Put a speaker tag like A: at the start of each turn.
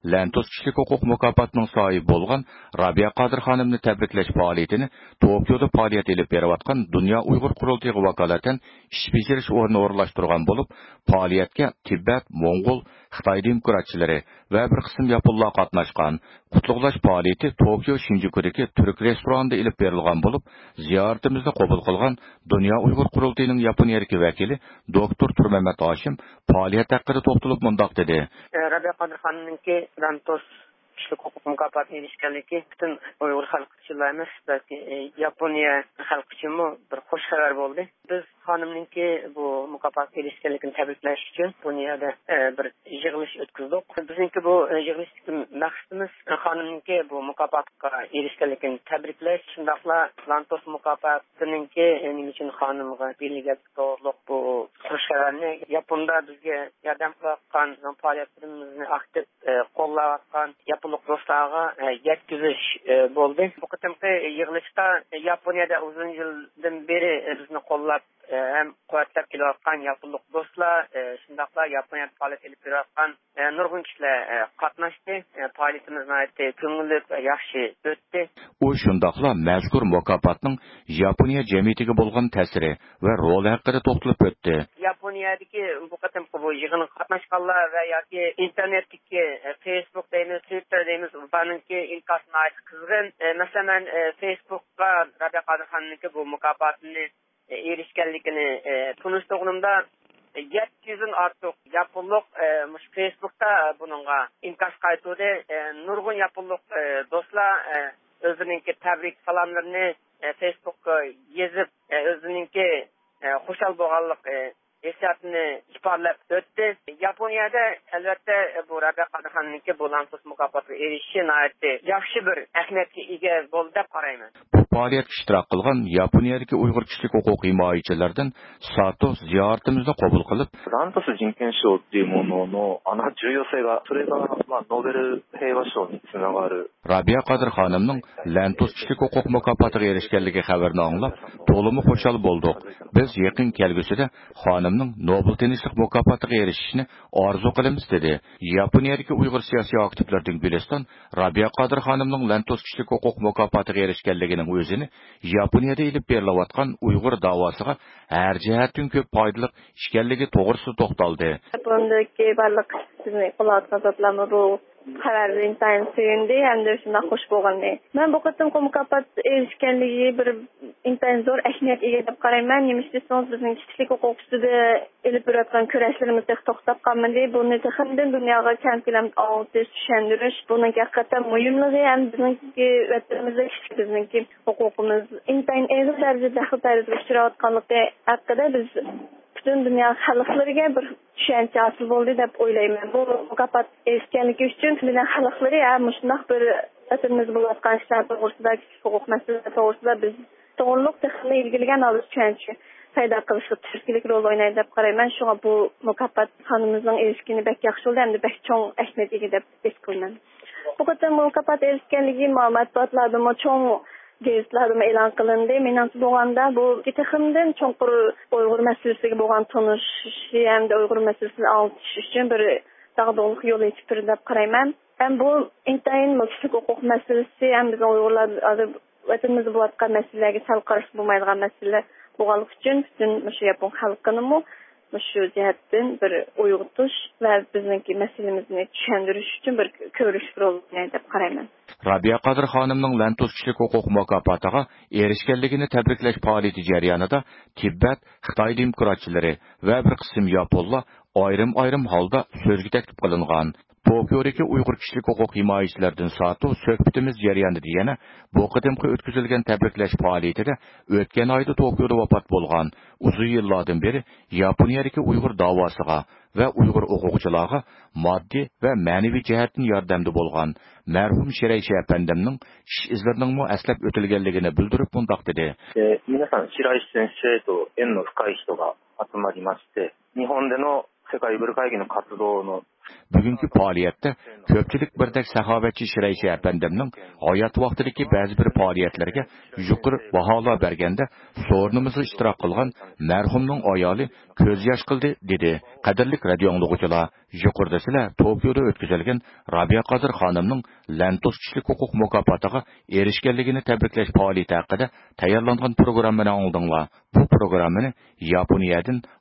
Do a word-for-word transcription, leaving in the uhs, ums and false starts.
A: Lantos kishilik huquq mukofotining sohibi bo'lgan Rabia Qodir xonimni tabriklash faoliyatini Tokioda faoliyat olib berayotgan Dunyo Uyg'ur qurultiyiga vakolatan ish bajarish o'rni o'rlashtirgan bo'lib, faoliyatga Tibet, Mo'ng'ul, Xitoy demokratchilari va bir qism yaponlar qatnashgan. Qutlug'lash faoliyati Tokio Shinjukudagi turk restoranida olib berilgan bo'lib, ziyoratimizni qabul qilgan Dunyo Uyg'ur qurultiyining Yaponiyadagi vakili doktor Turmamat Hoshim faoliyat haqida to'xtalib mundoq dedi.
B: Rabia Qodir xonimningki Lantos kishilik huquq mukofoti erishganligi butun Uyg'ur xalqi uchun emas, balki Yaponiya xalqi uchunmi bir xush xabar bo'ldi. Biz xonimningki bu mukofotga erishganligini tabriklash uchun Yaponiyada bir yig'ilish o'tkazdik. Bizningki bu yig'ilishning maqsadimiz xonimningki bu mukofotga erishganligini tabriklash, shundaqla Lantos mukofotiningki nima uchun xonimga berilgan to'g'riliq bu xush xabarni Yaponda bizga yordam qilayotgan faoliyatlarimizni aktiv qo'llayotgan yaponlik do'stlarga yetkazish bo'ldi. Bu qitimqi yig'ilishda Yaponiyada uzun yildan beri bizni qo'llab hem quvvatlab kelayotgan yaponlik do'stlar, shundaqla Yaponiyada faoliyat olib berayotgan nurg'un kishilar qatnashdi. Faoliyatimiz nihoyatda ko'ngilli va yaxshi o'tdi.
A: U shundaqla mazkur mukofotning Yaponiya jamiyatiga bo'lgan ta'siri va roli haqida to'xtalib o'tdi.
B: Yaponiyadagi bu qitimqi bu yig'inga qatnashganlar va yoki internetdagi Facebook deymiz, Twitter deymiz, ularningki inkasni qizg'in. Masalan, Facebookga Rabia Qodir xonimningki bu mukofotini erishganligini tunishtirganimda yetti yuzdan ortiq yaponlik mush Facebookda buningga inkas qaytdi. Nurg'un yaponlik do'stlar o'zininki tabrik salomlarini Facebookga yozib, o'zininki xushal bo'lganlik hissiyatini ifodalab o'tdi. Yaponiyada albatta bu Rabia Qodir xonimningki bu Lantos mukofotiga erishishi nihoyatda yaxshi bir ahamiyatga ega bo'ldi deb qarayman.
A: Faoliyatga ishtirok qilgan Yaponiyadagi Uyg'ur kishilik huquq himoyachilardan Sato ziyoratimizni qabul qilib,
C: Lantos 人権賞っていうもののあの重要性がそれがまあノーベル平和賞につながる。
A: Rabia Qodir xonimning Lantos kishilik huquq mukofotiga erishganligi xabarini anglab, to'liq xushal bo'ldik. Biz yaqin kelgusida xonimning Nobel tinchlik mukofotiga erishishini orzu qilamiz dedi. Yaponiyadagi Uyg'ur siyosiy aktivlarning Güliston Rabia Qodir xonimning Lantos kishilik huquq mukofotiga erishganligining o'zini Yaponiyada ilib berilayotgan Uyg'ur davosiga har jihatdan ko'p foydali ishkanligi to'g'risida to'xtaldi.
D: Yapondagi barliq sizni qo'llatgan zotlarni bu xabarni intayin sevindi hamda shunday xush bo'lgandi. Men bu qatim mukofot erishganligi bir intayin zo'r ahamiyat ega deb qarayman. Nima desangiz bizning kishilik huquq ustida ilib borayotgan kurashlarimizni to'xtab qolmadi. Buni texnidan dunyoga keng ko'lamda o'tish, tushundirish, buning haqiqatan muhimligi ham bizningki vatanimizda bizningki huquqimiz intayin og'ir darajada xatolarga uchrayotganligi haqida biz butun dunyo xalqlariga bir tushuncha hosil bo'ldi deb o'ylayman. Bu mukofot erishganligi uchun bizning xalqlari ham shunday bir vatanimiz bo'layotgan ishlar to'g'risida, huquq masalalari to'g'risida biz to'g'riliq texnik ilgilgan olish tushuncha paydo qilishga turkilik rol o'ynaydi deb qarayman. Shunga bu mukofot xonimizning erishgani bek yaxshi bo'ldi hamda bek cho'ng ahamiyat ega deb his qilaman. Bu qatim mukofot erishganligi ma'lumotlarda cho'ng gazetlarda e'lon qilindi. Menimcha bo'lganda bu texnidan cho'nqur Uyg'ur masalasiga bo'lgan tunishishi hamda Uyg'ur masalasini anglatish uchun bir taqdimlik yo'li ochib turdi deb qarayman. Ham bu intayin kishilik huquq masalasi ham bizning Uyg'urlar vatanimizda bo'layotgan masalalarga sal qarshi bo'lmaydigan masala bo'lganligi uchun butun shu yapon xalqini shu jihatdan bir uyg'otish va bizningki masalamizni tushundirish uchun bir ko'rish rol o'ynaydi deb qarayman.
A: Rabia Qodir xonimning Lantos kishilik huquq mukofotiga erishganligini tabriklash faoliyati jarayonida Tibet, Xitoy demokratchilari va bir qism yaponlar ayrim-ayrim holda so'zga taklif qilingan. Tokiodagi Uyg'ur kishilik huquq himoyachilardan Sato suhbatimiz jarayonida yana bu qadimqi o'tkazilgan tabriklash faoliyatida o'tgan oyda Tokioda vafot bo'lgan uzun yillardan beri Yaponiyadagi Uyg'ur davosiga va Uyg'ur huquqchilarga moddiy va ma'naviy jihatdan yordamda bo'lgan marhum Shirayshi apandamning ish izlarining mu aslab o'tilganligini bildirib bundoq dedi.
C: 皆さん白石先生と縁の深い人が集まりまして、日本での世界ウイグル会議の活動の
A: Bugungi faoliyatda ko'pchilik birdek saxovatchi Shirayshi apandimning hayot vaqtidagi ba'zi bir faoliyatlarga yuqori baholar berganda so'rnimizni ishtirok qilgan marhumning ayoli ko'z yosh qildi dedi. Qadrli radio anglag'uchilar, yuqorida sizlar Tokioda o'tkazilgan Rabia Qodir xonimning Lantos kishilik huquq mukofotiga erishganligini tabriklash faoliyati haqida tayyorlangan programmani oldinglar. Bu programmani Yaponiyadan